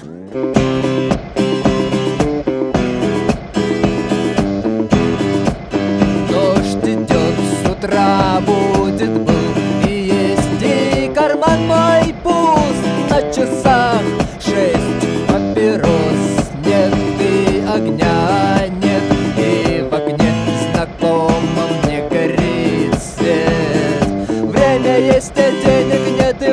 Дождь идет, с утра будет был, и есть, и карман мой пуст. На часах 6, папирос нет, и огня нет, и в окне знакомом не горит свет. Время есть, а денег нет, и